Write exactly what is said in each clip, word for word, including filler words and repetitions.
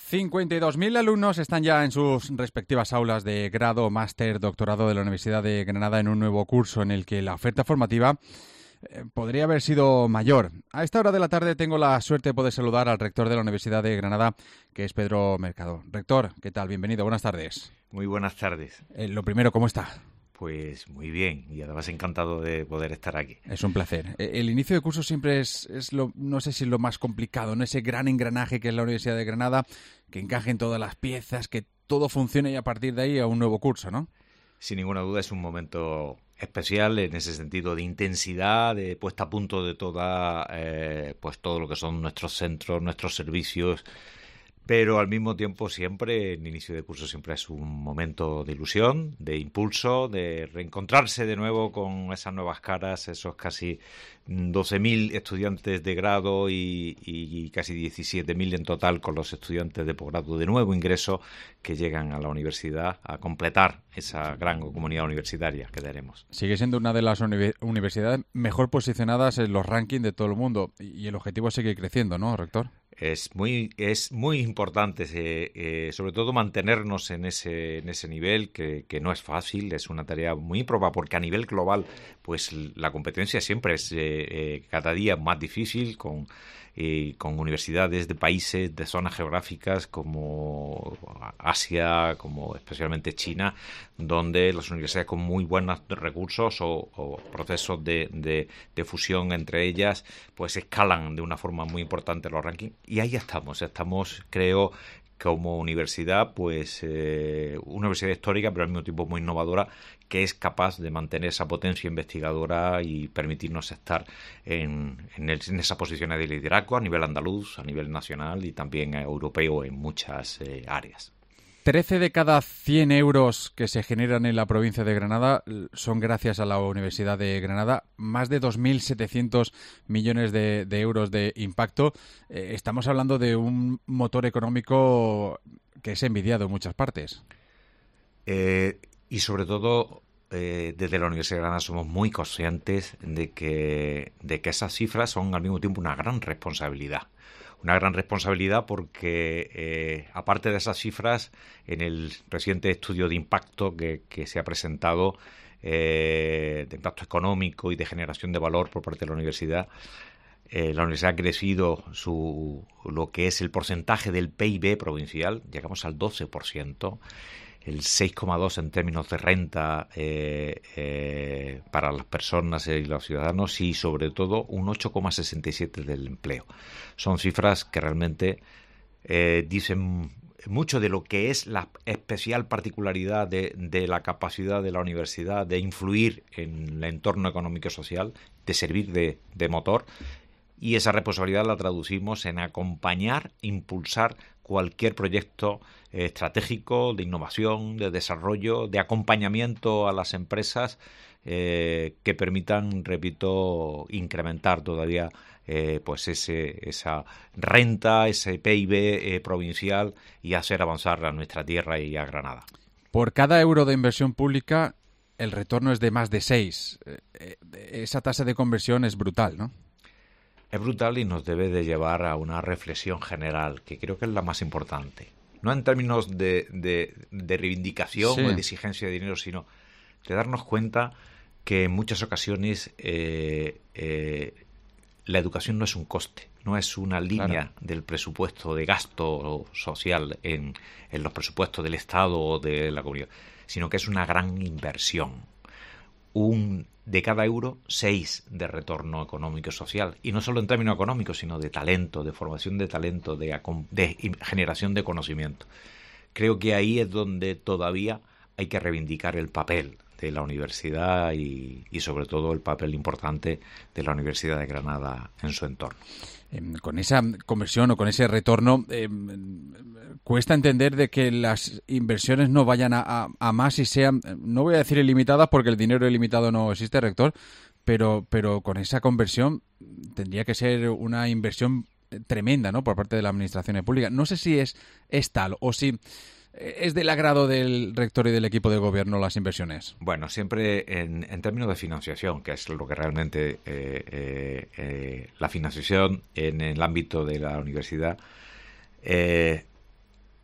cincuenta y dos mil alumnos están ya en sus respectivas aulas de grado, máster, doctorado de la Universidad de Granada en un nuevo curso en el que la oferta formativa eh, podría haber sido mayor. A esta hora de la tarde tengo la suerte de poder saludar al rector de la Universidad de Granada, que es Pedro Mercado. Rector, ¿qué tal? Bienvenido, buenas tardes. Muy buenas tardes. Eh, lo primero, ¿cómo está? Pues muy bien, y además encantado de poder estar aquí. Es un placer. El inicio de curso siempre es, es lo, no sé si es lo más complicado, ¿no? Ese gran engranaje que es la Universidad de Granada, que encajen todas las piezas, que todo funcione y a partir de ahí a un nuevo curso, ¿no? Sin ninguna duda es un momento especial en ese sentido de intensidad, de puesta a punto de toda, eh, pues todo lo que son nuestros centros, nuestros servicios. Pero al mismo tiempo siempre, el inicio de curso siempre es un momento de ilusión, de impulso, de reencontrarse de nuevo con esas nuevas caras, esos casi doce mil estudiantes de grado y, y casi diecisiete mil en total con los estudiantes de posgrado de nuevo ingreso que llegan a la universidad a completar esa gran comunidad universitaria que tenemos. Sigue siendo una de las uni- universidades mejor posicionadas en los rankings de todo el mundo y el objetivo sigue creciendo, ¿no, rector? Es muy es muy importante, eh, eh, sobre todo mantenernos en ese en ese nivel que, que no es fácil, es una tarea muy proba porque a nivel global pues la competencia siempre es eh, eh, cada día más difícil con eh, con universidades de países de zonas geográficas como Asia, como especialmente China, donde las universidades con muy buenos recursos o, o procesos de, de, de fusión entre ellas pues escalan de una forma muy importante los rankings. Y ahí estamos, estamos, creo, como universidad, pues eh, una universidad histórica, pero al mismo tiempo muy innovadora, que es capaz de mantener esa potencia investigadora y permitirnos estar en, en, el, en esas posiciones de liderazgo a nivel andaluz, a nivel nacional y también europeo en muchas eh, áreas. trece de cada cien euros que se generan en la provincia de Granada son gracias a la Universidad de Granada. Más de dos mil setecientos millones de, de euros de impacto. Eh, estamos hablando de un motor económico que es envidiado en muchas partes. Eh, y sobre todo, eh, desde la Universidad de Granada somos muy conscientes de que, de que esas cifras son al mismo tiempo una gran responsabilidad. Una gran responsabilidad porque, eh, aparte de esas cifras, en el reciente estudio de impacto que, que se ha presentado, eh, de impacto económico y de generación de valor por parte de la universidad, eh, la universidad ha crecido su, lo que es el porcentaje del P I B provincial, llegamos al doce por ciento, el seis coma dos por ciento en términos de renta eh, eh, para las personas y los ciudadanos y sobre todo un ocho coma sesenta y siete por ciento del empleo. Son cifras que realmente eh, dicen mucho de lo que es la especial particularidad de, de la capacidad de la universidad de influir en el entorno económico y social, de servir de, de motor. Y esa responsabilidad la traducimos en acompañar, impulsar cualquier proyecto eh, estratégico de innovación, de desarrollo, de acompañamiento a las empresas eh, que permitan, repito, incrementar todavía eh, pues ese, esa renta, ese P I B eh, provincial y hacer avanzar a nuestra tierra y a Granada. Por cada euro de inversión pública, el retorno es de más de seis. Eh, esa tasa de conversión es brutal, ¿no? Es brutal y nos debe de llevar a una reflexión general, que creo que es la más importante. No en términos de, de, de reivindicación sí. o de exigencia de dinero, sino de darnos cuenta que en muchas ocasiones eh, eh, la educación no es un coste, no es una línea claro. del presupuesto de gasto social en, en los presupuestos del Estado o de la comunidad, sino que es una gran inversión. Un de cada euro, seis de retorno económico y social. Y no solo en términos económicos, sino de talento, de formación de talento, de, de generación de conocimiento. Creo que ahí es donde todavía hay que reivindicar el papel de la universidad y, y sobre todo el papel importante de la Universidad de Granada en su entorno. Eh, con esa conversión o con ese retorno, eh, cuesta entender de que las inversiones no vayan a, a, a más y sean, no voy a decir ilimitadas porque el dinero ilimitado no existe, rector, pero, pero con esa conversión tendría que ser una inversión tremenda, ¿no?, por parte de la administración pública. No sé si es, es tal o si es del agrado del rector y del equipo de gobierno las inversiones. Bueno, siempre en, en términos de financiación, que es lo que realmente eh, eh, eh, la financiación en el ámbito de la universidad, eh,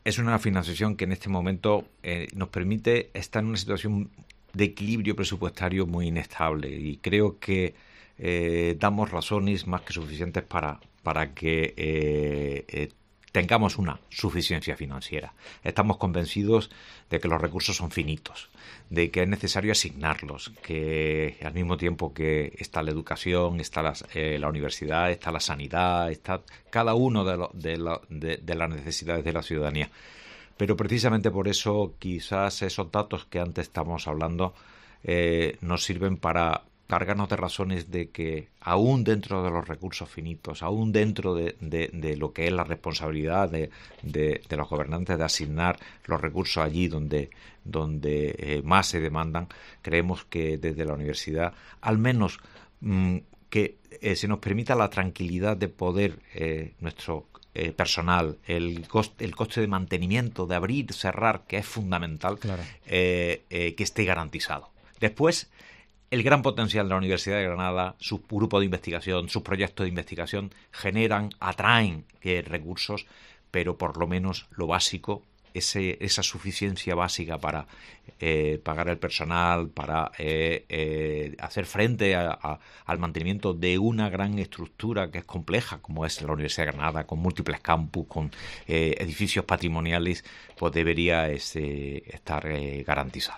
es una financiación que en este momento eh, nos permite estar en una situación de equilibrio presupuestario muy inestable, y creo que eh, damos razones más que suficientes para, para que eh, eh, tengamos una suficiencia financiera. Estamos convencidos de que los recursos son finitos, de que es necesario asignarlos, que al mismo tiempo que está la educación, está la, eh, la universidad, está la sanidad, está cada uno de, lo, de, lo, de, de las necesidades de la ciudadanía. Pero precisamente por eso quizás esos datos que antes estábamos hablando eh, nos sirven para cargarnos de razones de que aún dentro de los recursos finitos, aún dentro de, de, de lo que es la responsabilidad de, de, de los gobernantes de asignar los recursos allí donde, donde eh, más se demandan, creemos que desde la universidad, al menos mmm, que eh, se nos permita la tranquilidad de poder eh, nuestro eh, personal, el coste, el coste de mantenimiento, de abrir, cerrar, que es fundamental, claro. eh, eh, que esté garantizado. Después, el gran potencial de la Universidad de Granada, su grupo de investigación, sus proyectos de investigación generan, atraen eh, recursos, pero por lo menos lo básico, ese, esa suficiencia básica para eh, pagar el personal, para eh, eh, hacer frente a, a, al mantenimiento de una gran estructura que es compleja, como es la Universidad de Granada, con múltiples campus, con eh, edificios patrimoniales, pues debería ese, estar eh, garantizada.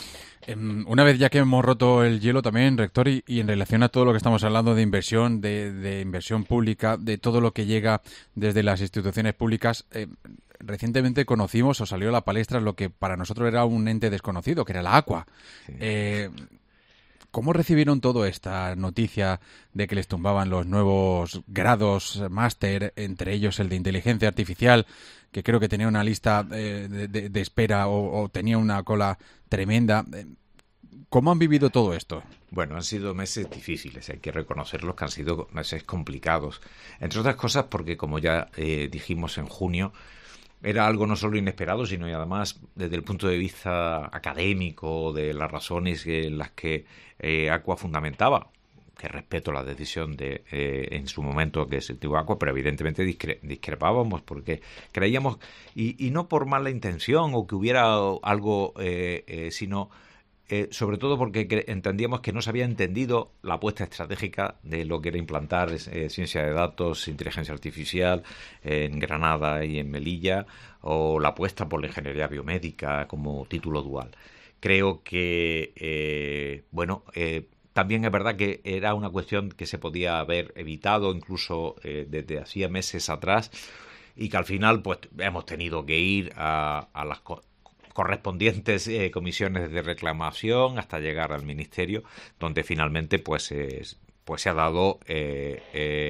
Una vez ya que hemos roto el hielo también, rector, y, y en relación a todo lo que estamos hablando de inversión, de, de inversión pública, de todo lo que llega desde las instituciones públicas, eh, recientemente conocimos o salió a la palestra lo que para nosotros era un ente desconocido, que era la ACUA. Sí. Eh, ¿Cómo recibieron toda esta noticia de que les tumbaban los nuevos grados máster, entre ellos el de inteligencia artificial, que creo que tenía una lista eh, de, de, de espera o, o tenía una cola tremenda? ¿Cómo han vivido todo esto? Bueno, han sido meses difíciles, hay que reconocerlos que han sido meses complicados. Entre otras cosas porque, como ya eh, dijimos en junio, era algo no solo inesperado, sino además desde el punto de vista académico, de las razones en las que eh, ACUA fundamentaba, que respeto la decisión de eh, en su momento que se tuvo ACUA, pero evidentemente discre- discrepábamos porque creíamos, y, y no por mala intención o que hubiera algo, eh, eh, sino eh, sobre todo porque cre- entendíamos que no se había entendido la apuesta estratégica de lo que era implantar eh, ciencia de datos, inteligencia artificial eh, en Granada y en Melilla, o la apuesta por la ingeniería biomédica como título dual. Creo que, eh, bueno, eh, también es verdad que era una cuestión que se podía haber evitado incluso eh, desde hacía meses atrás, y que al final pues hemos tenido que ir a, a las co- correspondientes eh, comisiones de reclamación hasta llegar al Ministerio, donde finalmente pues eh, pues se ha dado eh,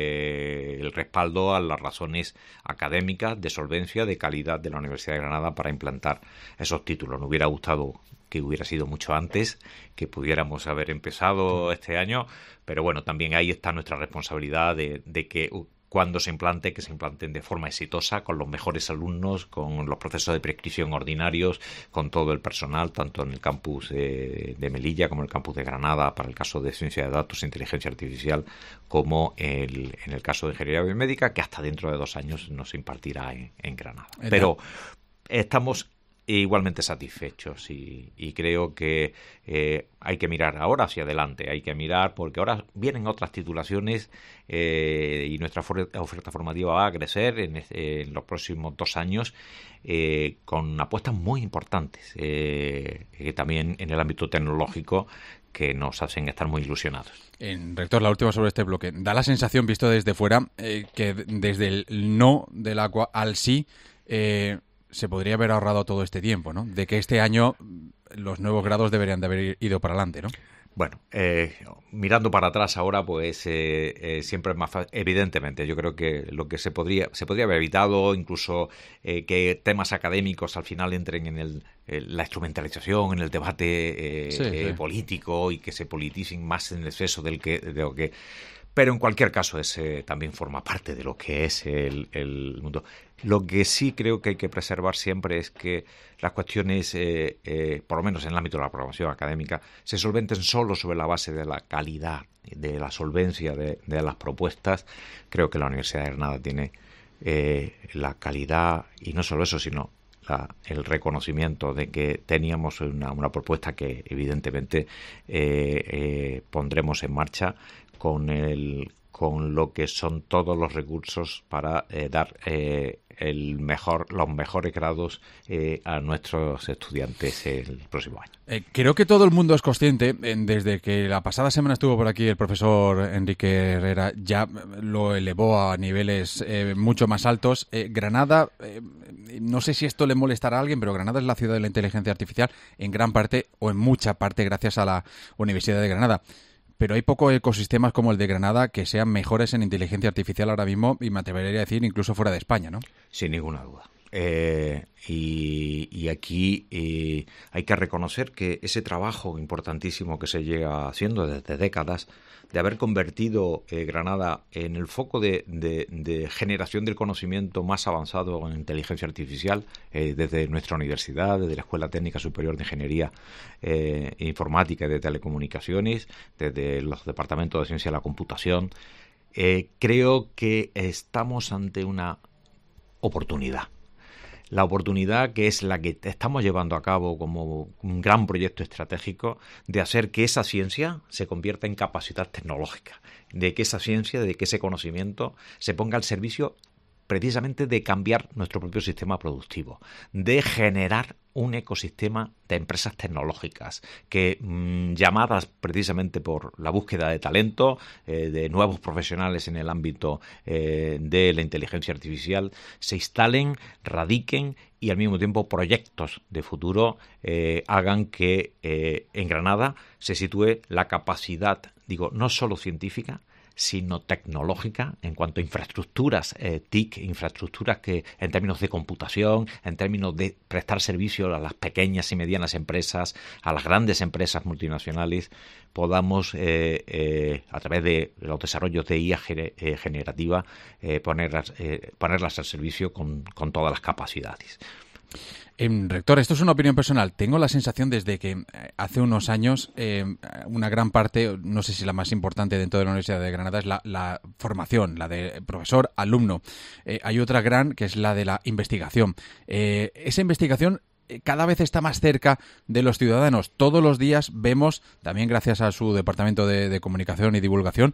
eh, el respaldo a las razones académicas de solvencia, de calidad de la Universidad de Granada para implantar esos títulos. Nos hubiera gustado que hubiera sido mucho antes, que pudiéramos haber empezado este año, pero bueno, también ahí está nuestra responsabilidad de, de que uh, cuando se implante, que se implanten de forma exitosa, con los mejores alumnos, con los procesos de prescripción ordinarios, con todo el personal, tanto en el campus de, de Melilla como en el campus de Granada, para el caso de ciencia de datos e inteligencia artificial, como el, en el caso de ingeniería biomédica, que hasta dentro de dos años no se impartirá en, en Granada. Pero estamos igualmente satisfechos y, y creo que eh, hay que mirar ahora hacia adelante, hay que mirar porque ahora vienen otras titulaciones eh, y nuestra for- oferta formativa va a crecer en, en los próximos dos años eh, con apuestas muy importantes eh, eh, también en el ámbito tecnológico, que nos hacen estar muy ilusionados. En, rector, la última sobre este bloque. Da la sensación, visto desde fuera, eh, que desde el no del ACUA al sí eh, se podría haber ahorrado todo este tiempo, ¿no? De que este año los nuevos grados deberían de haber ido para adelante, ¿no? Bueno, eh, mirando para atrás ahora, pues eh, eh, siempre es más fácil. Evidentemente, yo creo que lo que se podría se podría haber evitado, incluso eh, que temas académicos al final entren en el, eh, la instrumentalización, en el debate eh, sí, eh, sí. político, y que se politicen más en exceso del que de lo que. Pero en cualquier caso, ese también forma parte de lo que es el, el mundo. Lo que sí creo que hay que preservar siempre es que las cuestiones, eh, eh, por lo menos en el ámbito de la programación académica, se solventen solo sobre la base de la calidad, de la solvencia de, de las propuestas. Creo que la Universidad de Granada tiene eh, la calidad, y no solo eso, sino la, el reconocimiento de que teníamos una, una propuesta que evidentemente eh, eh, pondremos en marcha con el con lo que son todos los recursos para eh, dar eh, el mejor, los mejores grados eh, a nuestros estudiantes el próximo año. Eh, creo que todo el mundo es consciente, eh, desde que la pasada semana estuvo por aquí el profesor Enrique Herrera, ya lo elevó a niveles eh, mucho más altos. Eh, Granada, eh, no sé si esto le molestará a alguien, pero Granada es la ciudad de la inteligencia artificial en gran parte o en mucha parte gracias a la Universidad de Granada. Pero hay pocos ecosistemas como el de Granada que sean mejores en inteligencia artificial ahora mismo, y me atrevería a decir incluso fuera de España, ¿no? Sin ninguna duda. Eh, y, y aquí eh, hay que reconocer que ese trabajo importantísimo que se llega haciendo desde décadas, de haber convertido eh, Granada en el foco de, de, de generación del conocimiento más avanzado en inteligencia artificial, eh, desde nuestra universidad, desde la Escuela Técnica Superior de Ingeniería eh, Informática y de Telecomunicaciones, desde los departamentos de Ciencia de la Computación, eh, creo que estamos ante una oportunidad. La oportunidad que es la que estamos llevando a cabo como un gran proyecto estratégico de hacer que esa ciencia se convierta en capacidad tecnológica, de que esa ciencia, de que ese conocimiento se ponga al servicio precisamente de cambiar nuestro propio sistema productivo, de generar un ecosistema de empresas tecnológicas que, mmm, llamadas precisamente por la búsqueda de talento, eh, de nuevos profesionales en el ámbito eh, de la inteligencia artificial, se instalen, radiquen y al mismo tiempo proyectos de futuro eh, hagan que eh, en Granada se sitúe la capacidad, digo, no solo científica, sino tecnológica en cuanto a infraestructuras eh, T I C, infraestructuras que en términos de computación, en términos de prestar servicio a las pequeñas y medianas empresas, a las grandes empresas multinacionales, podamos eh, eh, a través de los desarrollos de I A eh, generativa eh, ponerlas, eh, ponerlas al servicio con, con todas las capacidades. Eh, rector, esto es una opinión personal. Tengo la sensación desde que hace unos años eh, una gran parte, no sé si la más importante dentro de la Universidad de Granada, es la, la formación, la de profesor-alumno. Eh, hay otra gran que es la de la investigación. Eh, esa investigación cada vez está más cerca de los ciudadanos. Todos los días vemos, también gracias a su departamento de, de comunicación y divulgación,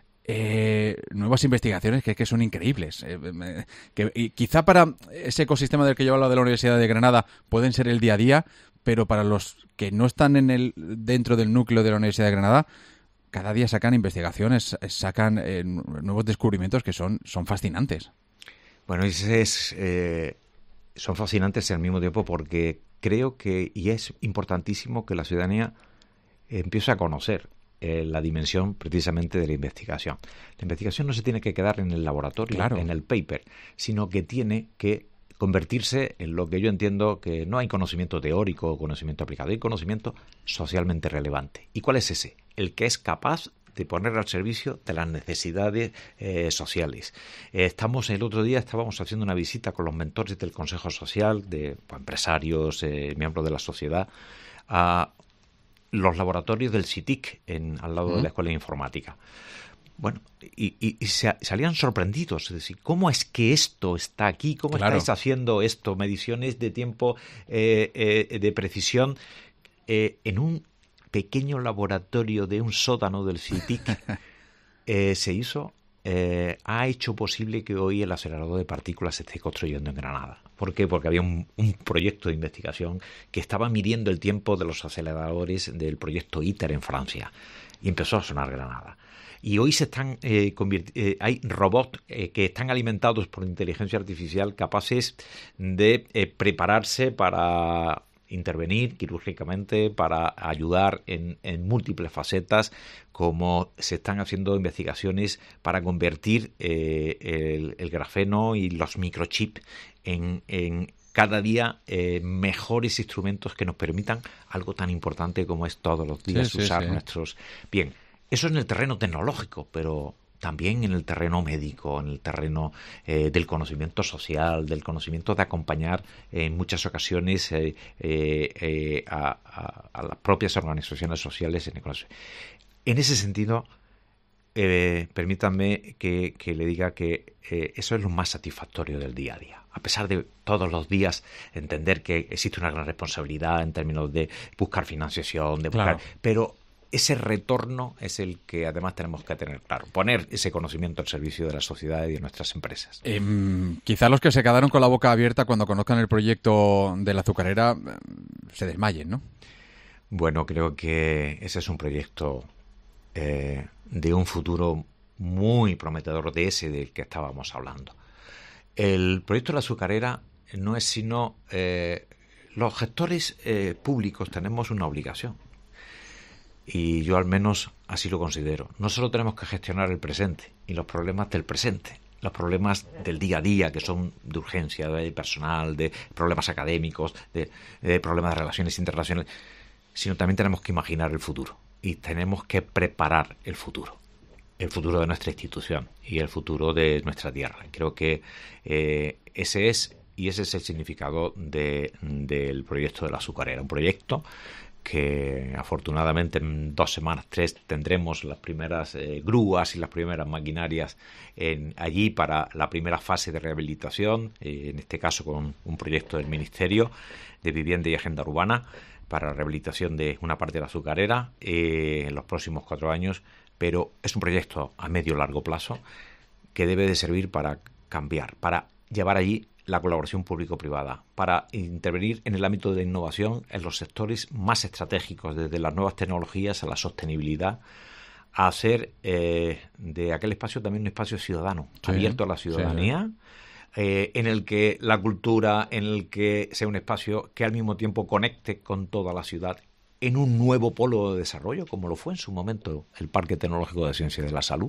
Eh, nuevas investigaciones que, que son increíbles. Eh, que y quizá para ese ecosistema del que yo hablo de la Universidad de Granada pueden ser el día a día, pero para los que no están en el dentro del núcleo de la Universidad de Granada, cada día sacan investigaciones, sacan eh, nuevos descubrimientos que son, son fascinantes. Bueno, ese es, eh, son fascinantes al mismo tiempo porque creo que, y es importantísimo que la ciudadanía empiece a conocer Eh, la dimensión precisamente de la investigación. La investigación no se tiene que quedar en el laboratorio, claro, en el paper, sino que tiene que convertirse en lo que yo entiendo que no hay conocimiento teórico o conocimiento aplicado, hay conocimiento socialmente relevante. ¿Y cuál es ese? El que es capaz de poner al servicio de las necesidades eh, sociales. Eh, estamos el otro día estábamos haciendo una visita con los mentores del Consejo Social, de pues, empresarios, eh, miembros de la sociedad, a los laboratorios del C I T I C en, al lado uh-huh. de la Escuela de Informática. Bueno, y, y, y se, salían sorprendidos, es decir, ¿cómo es que esto está aquí? ¿Cómo claro. estáis haciendo esto? Mediciones de tiempo eh, eh, de precisión eh, en un pequeño laboratorio de un sótano del C I T I C eh, se hizo, eh, ha hecho posible que hoy el acelerador de partículas se esté construyendo en Granada. ¿Por qué? Porque había un, un proyecto de investigación que estaba midiendo el tiempo de los aceleradores del proyecto ITER en Francia y empezó a sonar Granada. Y hoy se están eh, convirt- eh, hay robots eh, que están alimentados por inteligencia artificial capaces de eh, prepararse para intervenir quirúrgicamente, para ayudar en, en múltiples facetas, como se están haciendo investigaciones para convertir eh, el, el grafeno y los microchips en, en cada día eh, mejores instrumentos que nos permitan algo tan importante como es todos los días sí, usar sí, sí. nuestros... Bien, eso es en el terreno tecnológico, pero también en el terreno médico, en el terreno eh, del conocimiento social, del conocimiento de acompañar eh, en muchas ocasiones eh, eh, eh, a, a, a las propias organizaciones sociales en el conocimiento. En ese sentido, eh, permítanme que, que le diga que eh, eso es lo más satisfactorio del día a día. A pesar de todos los días entender que existe una gran responsabilidad en términos de buscar financiación, de buscar, claro. pero ese retorno es el que además tenemos que tener claro. Poner ese conocimiento al servicio de la sociedad y de nuestras empresas. Eh, quizá los que se quedaron con la boca abierta cuando conozcan el proyecto de la azucarera eh, se desmayen, ¿no? Bueno, creo que ese es un proyecto eh, de un futuro muy prometedor, de ese del que estábamos hablando. El proyecto de la azucarera no es sino... Eh, los gestores eh, públicos tenemos una obligación. Y yo al menos así lo considero. No solo tenemos que gestionar el presente y los problemas del presente, los problemas del día a día, que son de urgencia, de personal, de problemas académicos, de, de problemas de relaciones internacionales, sino también tenemos que imaginar el futuro y tenemos que preparar el futuro. El futuro de nuestra institución y el futuro de nuestra tierra. Creo que eh, ese es y ese es el significado de, del proyecto de la azucarera. Un proyecto que afortunadamente en dos semanas, tres, tendremos las primeras eh, grúas y las primeras maquinarias en, allí para la primera fase de rehabilitación, eh, en este caso con un proyecto del Ministerio de Vivienda y Agenda Urbana para la rehabilitación de una parte de la azucarera eh, en los próximos cuatro años, pero es un proyecto a medio y largo plazo que debe de servir para cambiar, para llevar allí la colaboración público-privada, para intervenir en el ámbito de innovación en los sectores más estratégicos, desde las nuevas tecnologías a la sostenibilidad, a hacer eh, de aquel espacio también un espacio ciudadano, sí, abierto a la ciudadanía, sí, sí. Eh, en el que la cultura, en el que sea un espacio que al mismo tiempo conecte con toda la ciudad en un nuevo polo de desarrollo, como lo fue en su momento el Parque Tecnológico de Ciencia y de la Salud.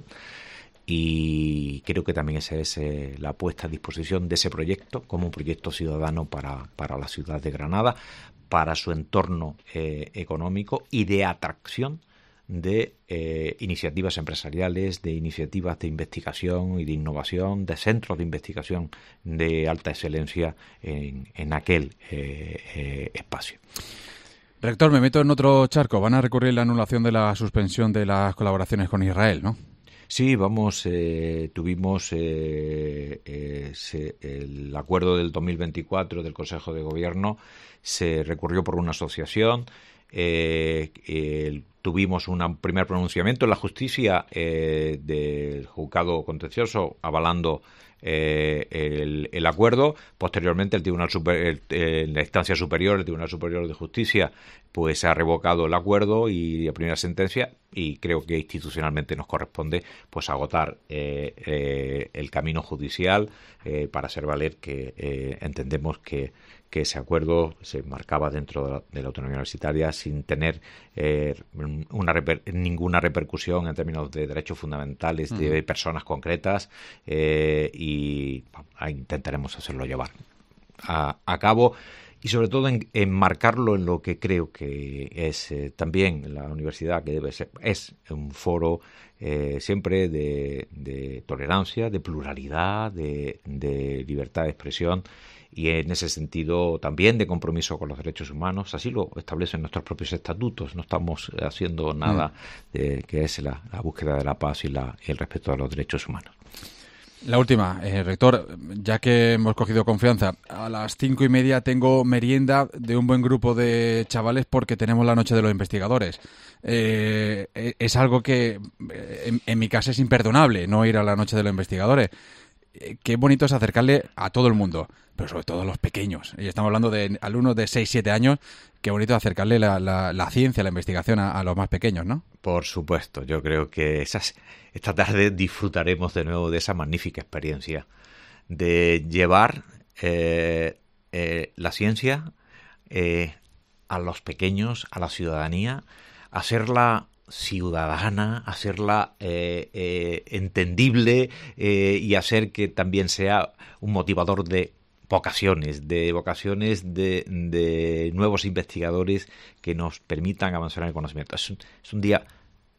Y creo que también esa es eh, la puesta a disposición de ese proyecto como un proyecto ciudadano para, para la ciudad de Granada, para su entorno eh, económico y de atracción de eh, iniciativas empresariales, de iniciativas de investigación y de innovación, de centros de investigación de alta excelencia en, en aquel eh, eh, espacio. Rector, me meto en otro charco. Van a recurrir la anulación de la suspensión de las colaboraciones con Israel, ¿no? Sí, vamos, eh, tuvimos eh, eh, se, el acuerdo del dos mil veinticuatro del Consejo de Gobierno, se recurrió por una asociación, eh, eh, tuvimos un primer pronunciamiento en la justicia eh, del juzgado contencioso avalando eh, el, el acuerdo. Posteriormente el Tribunal Super, el, el, la instancia superior, el Tribunal Superior de Justicia, pues ha revocado el acuerdo y la primera sentencia, y creo que institucionalmente nos corresponde pues agotar eh, eh, el camino judicial eh, para hacer valer que eh, entendemos que, que ese acuerdo se marcaba dentro de la, de la autonomía universitaria sin tener eh, una reper, ninguna repercusión en términos de derechos fundamentales uh-huh. de personas concretas eh, y bueno, intentaremos hacerlo llevar a, a cabo. Y sobre todo en, enmarcarlo en lo que creo que es eh, también la universidad, que debe ser, es un foro eh, siempre de, de tolerancia, de pluralidad, de, de libertad de expresión y en ese sentido también de compromiso con los derechos humanos. Así lo establecen nuestros propios estatutos. No estamos haciendo nada de, que es la, la búsqueda de la paz y, la, y el respeto a los derechos humanos. La última, eh, rector, ya que hemos cogido confianza, a las cinco y media tengo merienda de un buen grupo de chavales porque tenemos la noche de los investigadores. Eh, es algo que en, en mi casa es imperdonable, no ir a la noche de los investigadores. Eh, qué bonito es acercarle a todo el mundo, pero sobre todo a los pequeños. Y estamos hablando de alumnos de seis, siete años. Qué bonito acercarle la, la, la ciencia, la investigación a, a los más pequeños, ¿no? Por supuesto, yo creo que esas, esta tarde disfrutaremos de nuevo de esa magnífica experiencia de llevar eh, eh, la ciencia eh, a los pequeños, a la ciudadanía, hacerla ciudadana, hacerla eh, eh, entendible eh, y hacer que también sea un motivador de vocaciones, de vocaciones de, de nuevos investigadores que nos permitan avanzar en el conocimiento. Es un, es un día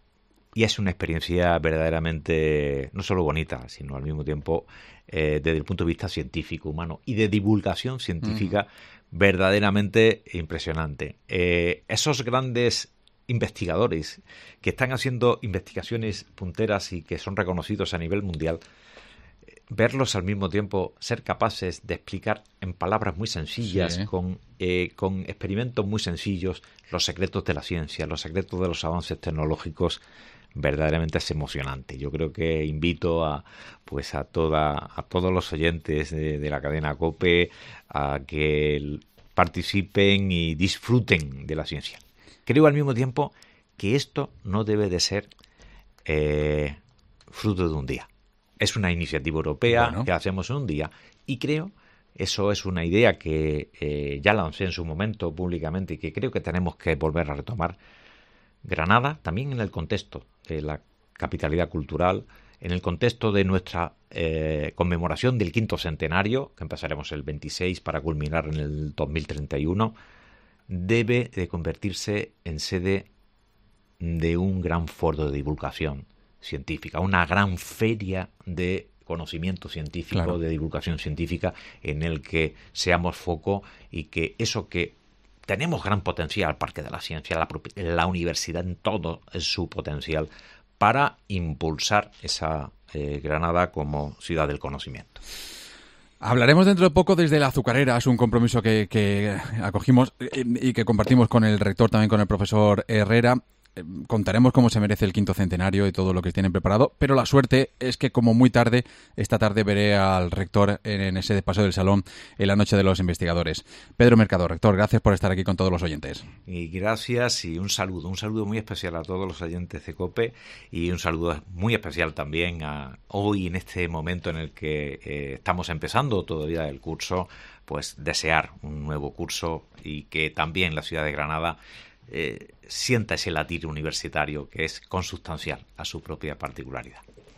y es una experiencia verdaderamente no solo bonita, sino al mismo tiempo eh, desde el punto de vista científico, humano y de divulgación científica mm. verdaderamente impresionante. Eh, esos grandes investigadores que están haciendo investigaciones punteras y que son reconocidos a nivel mundial, verlos al mismo tiempo ser capaces de explicar en palabras muy sencillas, sí. con, eh, con experimentos muy sencillos, los secretos de la ciencia, los secretos de los avances tecnológicos, verdaderamente es emocionante. Yo creo que invito a pues a toda a todos los oyentes de, de la cadena COPE a que participen y disfruten de la ciencia. Creo al mismo tiempo que esto no debe de ser eh, fruto de un día. Es una iniciativa europea bueno. que hacemos en un día y creo, eso es una idea que eh, ya lancé en su momento públicamente y que creo que tenemos que volver a retomar. Granada, también en el contexto de la capitalidad cultural, en el contexto de nuestra eh, conmemoración del quinto centenario, que empezaremos el veintiséis para culminar en el dos mil treinta y uno, debe de convertirse en sede de un gran foro de divulgación científica, una gran feria de conocimiento científico, claro. de divulgación científica, en el que seamos foco y que eso que tenemos gran potencial, Parque de la Ciencia, la, la universidad en todo su potencial para impulsar esa eh, Granada como ciudad del conocimiento. Hablaremos dentro de poco desde la azucarera, es un compromiso que, que acogimos y que compartimos con el rector, también con el profesor Herrera. Contaremos cómo se merece el quinto centenario y todo lo que tienen preparado, pero la suerte es que como muy tarde, esta tarde veré al rector en ese Paseo del Salón en la Noche de los Investigadores. Pedro Mercado, rector, gracias por estar aquí con todos los oyentes. Y gracias y un saludo, un saludo muy especial a todos los oyentes de COPE y un saludo muy especial también a hoy en este momento en el que eh, estamos empezando todavía el curso, pues desear un nuevo curso y que también la ciudad de Granada Eh, sienta ese latir universitario que es consustancial a su propia particularidad.